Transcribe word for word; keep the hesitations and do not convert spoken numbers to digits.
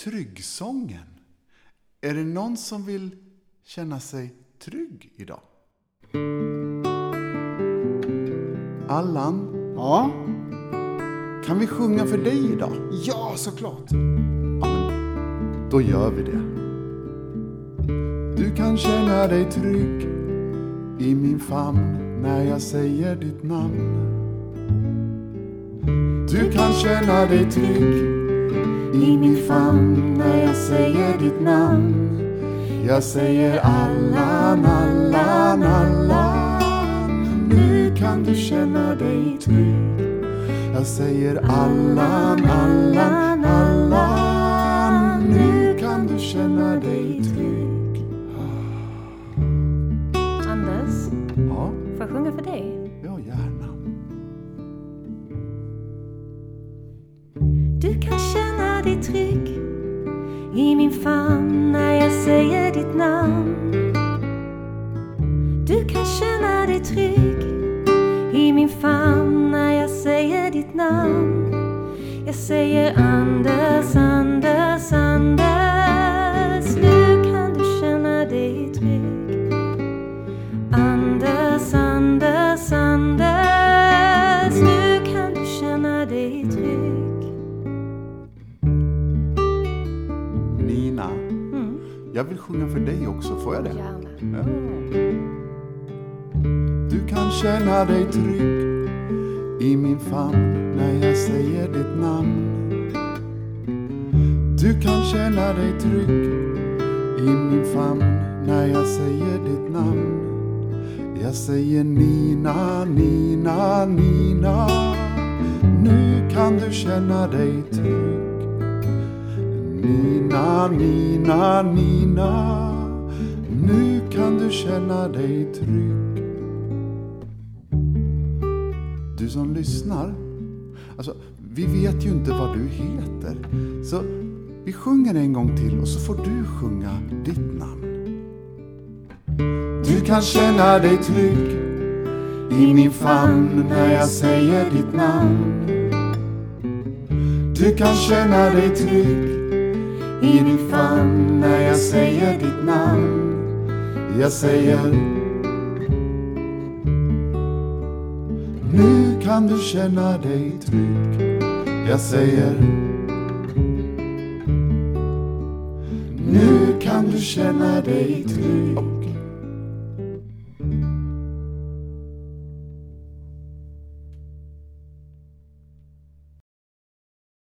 tryggsången. Är det någon som vill känna sig trygg idag? Allan? Ja? Kan vi sjunga för dig idag? Ja, såklart. Ja, men då gör vi det. Du kan känna dig trygg i min famn när jag säger ditt namn. Du kan känna dig trygg i min famn när jag säger ditt namn. Jag säger Allan, Allan, Allan. Nu kan du känna dig trygg. Jag säger Allan, Allan, Allan. Nu kan du känna dig trygg. Anders, Ja, får jag sjunga för dig? ja gärna. Du kan känna dig trygg i min famn när jag säger ditt namn. Du kan känna dig trygg i min famn när jag säger ditt namn. Jag säger Anders, Anders, Anders. Nu kan du känna dig trygg. Anders, Anders, Anders. Nu kan du känna dig trygg. Nina, Mm. jag vill sjunga för dig också, får jag det? Gärna. Ja. Du kan känna dig trygg i min famn när jag säger ditt namn. Du kan känna dig trygg i min famn när jag säger ditt namn. Jag säger Nina, Nina, Nina. Nu kan du känna dig trygg. Nina, Nina, Nina. Nu kan du känna dig trygg. Du som lyssnar, alltså vi vet ju inte vad du heter. Så vi sjunger en gång till och så får du sjunga ditt namn. Du kan känna dig trygg i min famn när jag säger ditt namn. Du kan känna dig trygg i min famn när jag säger ditt namn. Jag säger nu kan du känna dig trygg. Jag säger nu kan du känna dig trygg.